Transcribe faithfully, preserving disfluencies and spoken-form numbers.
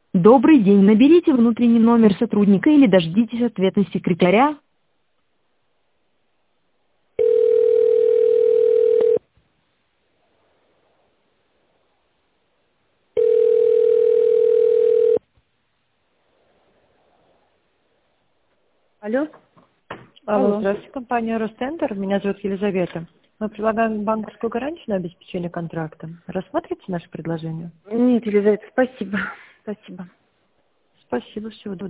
Добрый день. Наберите внутренний номер сотрудника или дождитесь ответа секретаря. Алло. Алло, Алло. здравствуйте, компания Ростендер. Меня зовут Елизавета. Мы предлагаем банковскую гарантию на обеспечение контракта. Рассмотрите наше предложение? Нет, Елизавета, спасибо. Спасибо. Спасибо, всего доброго.